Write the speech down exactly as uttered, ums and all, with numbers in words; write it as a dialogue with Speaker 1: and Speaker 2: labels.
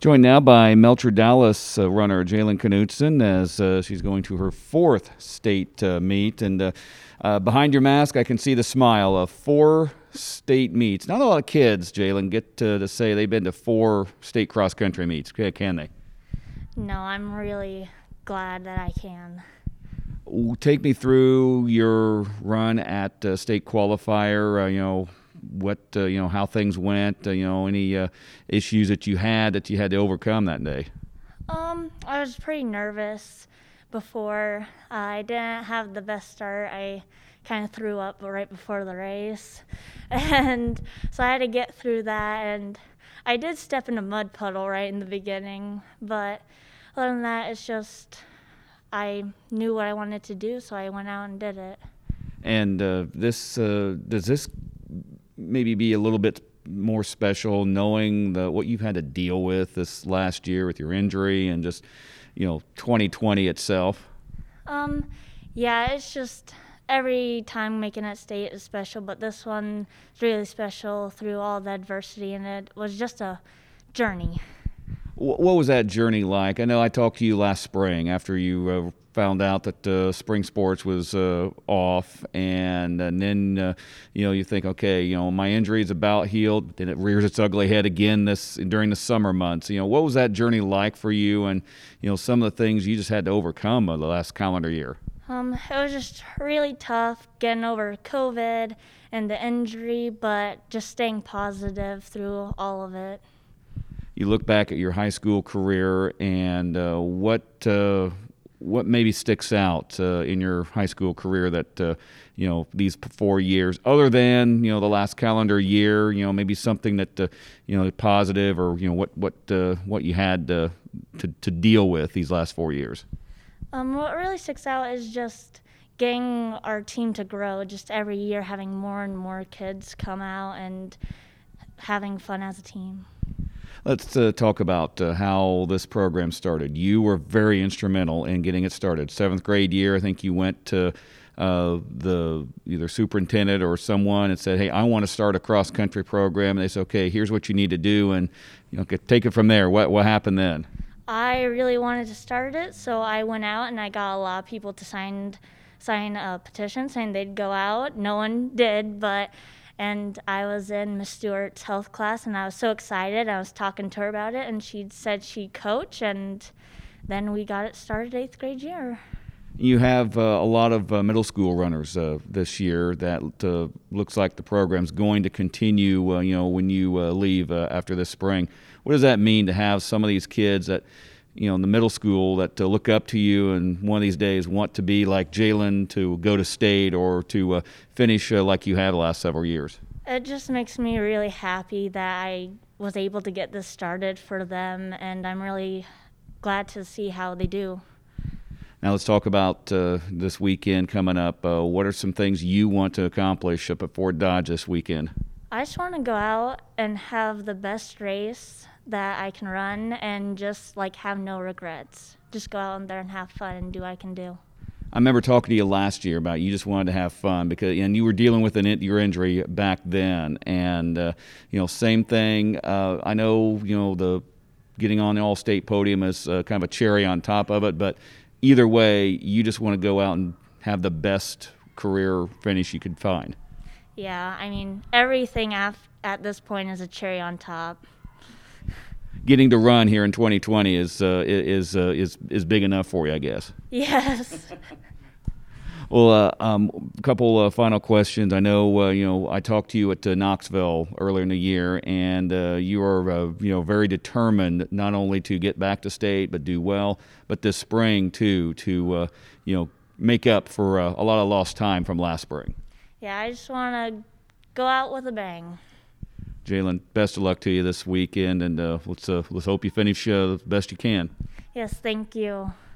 Speaker 1: Joined now by Melcher Dallas uh, runner Jalen Knutson as uh, she's going to her fourth state uh, meet. And uh, uh, behind your mask, I can see the smile of four state meets. Not a lot of kids, Jalen, get to, to say they've been to four state cross-country meets, can they?
Speaker 2: No, I'm really glad that I can.
Speaker 1: Take me through your run at uh, state qualifier, uh, you know, what, uh, you know, how things went, uh, you know, any uh, issues that you had that you had to overcome that day.
Speaker 2: Um, I was pretty nervous before. Uh, I didn't have the best start. I kind of threw up right before the race. And so I had to get through that. And I did step in a mud puddle right in the beginning. But other than that, it's just I knew what I wanted to do, so I went out and did it.
Speaker 1: And uh, this uh, does this maybe be a little bit more special knowing the, what you've had to deal with this last year with your injury and just, you know, twenty twenty itself?
Speaker 2: Um, yeah, it's just every time making it state is special, but this one is really special through all the adversity, and it was just a journey.
Speaker 1: What was that journey like? I know I talked to you last spring after you uh, found out that uh, spring sports was uh, off, and, and then uh, you know you think, okay, you know my injury is about healed. Then it rears its ugly head again this during the summer months. You know, what was that journey like for you, and you know some of the things you just had to overcome uh, the last calendar year?
Speaker 2: Um, it was just really tough getting over COVID and the injury, but just staying positive through all of it.
Speaker 1: You look back at your high school career, and uh, what uh, what maybe sticks out uh, in your high school career that uh, you know these four years, other than you know the last calendar year, you know maybe something that uh, you know positive, or you know what what uh, what you had uh, to to deal with these last four years.
Speaker 2: Um, what really sticks out is just getting our team to grow. Just every year, having more and more kids come out and having fun as a team.
Speaker 1: Let's uh, talk about uh, how this program started. You were very instrumental in getting it started. Seventh grade year, I think you went to uh, the either superintendent or someone and said, "Hey, I want to start a cross country program." And they said, "Okay, here's what you need to do," and you know, take it from there. What what happened then?
Speaker 2: I really wanted to start it, so I went out and I got a lot of people to sign sign a petition saying they'd go out. No one did, but. And I was in Miss Stewart's health class, and I was so excited. I was talking to her about it, and she said she'd coach, and then we got it started eighth grade year.
Speaker 1: You have uh, a lot of uh, middle school runners uh, this year. That uh, looks like the program's going to continue. Uh, you know, when you uh, leave uh, after this spring, what does that mean to have some of these kids that, you know, in the middle school that uh, look up to you and one of these days want to be like Jalen, to go to state or to uh, finish uh, like you have the last several years?
Speaker 2: It just makes me really happy that I was able to get this started for them, and I'm really glad to see how they do.
Speaker 1: Now let's talk about uh, this weekend coming up. Uh, what are some things you want to accomplish up at Fort Dodge this weekend?
Speaker 2: I just want to go out and have the best race that I can run and just like have no regrets. Just go out there and have fun and do what I can do.
Speaker 1: I remember talking to you last year about you just wanted to have fun because, and you were dealing with an, your injury back then, and uh, you know, same thing. Uh, I know you know the getting on the all-state podium is uh, kind of a cherry on top of it, but either way, you just want to go out and have the best career finish you could find.
Speaker 2: Yeah, I mean everything af- at this point is a cherry on top.
Speaker 1: Getting to run here in twenty twenty is uh, is uh, is is big enough for you, I guess.
Speaker 2: Yes.
Speaker 1: Well, uh, um, a couple uh, final questions. I know uh, you know I talked to you at uh, Knoxville earlier in the year, and uh, you are uh, you know very determined not only to get back to state but do well, but this spring too to uh, you know make up for uh, a lot of lost time from last spring.
Speaker 2: Yeah, I just want to go out with a bang.
Speaker 1: Jalen, best of luck to you this weekend, and uh, let's uh, let's hope you finish uh, the best you can.
Speaker 2: Yes, thank you.